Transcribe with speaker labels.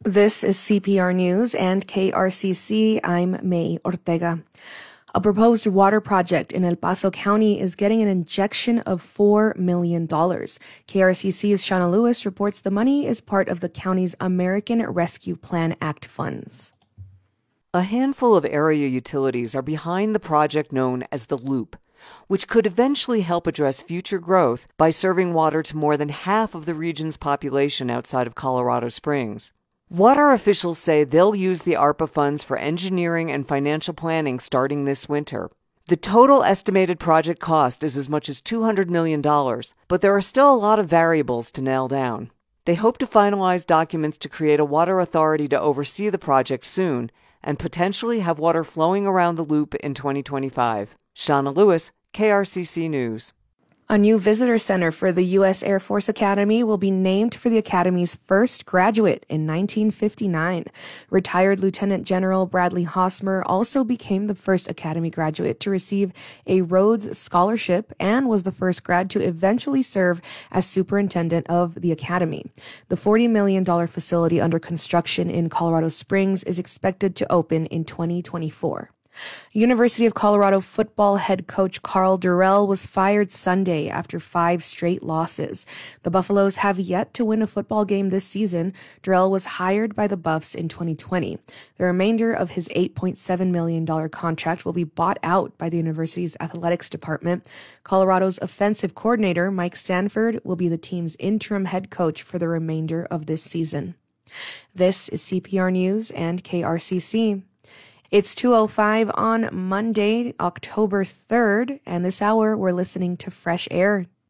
Speaker 1: This is CPR News and KRCC. I'm May Ortega. A proposed water project in El Paso County is getting an injection of $4 million. KRCC's Shauna Lewis reports the money is part of the county's American Rescue Plan Act funds.
Speaker 2: A handful of area utilities are behind the project known as the Loop, which could eventually help address future growth by serving water to more than half of the region's population outside of Colorado Springs. Water officials say they'll use the ARPA funds for engineering and financial planning starting this winter. The total estimated project cost is as much as $200 million, but there are still a lot of variables to nail down. They hope to finalize documents to create a water authority to oversee the project soon and potentially have water flowing around the loop in 2025. Shauna Lewis, KRCC News.
Speaker 1: A new visitor center for the U.S. Air Force Academy will be named for the Academy's first graduate in 1959. Retired Lieutenant General Bradley Hosmer also became the first Academy graduate to receive a Rhodes Scholarship and was the first grad to eventually serve as superintendent of the Academy. The $40 million facility under construction in Colorado Springs is expected to open in 2024. University of Colorado football head coach Karl Dorrell was fired Sunday after 5 straight losses. The Buffaloes have yet to win a football game this season. Dorrell was hired by the Buffs in 2020. The remainder of his $8.7 million contract will be bought out by the university's athletics department. Colorado's offensive coordinator, Mike Sanford, will be the team's interim head coach for the remainder of this season. This is CPR News and KRCC. It's 2:05 on Monday, October 3rd, and this hour we're listening to Fresh Air.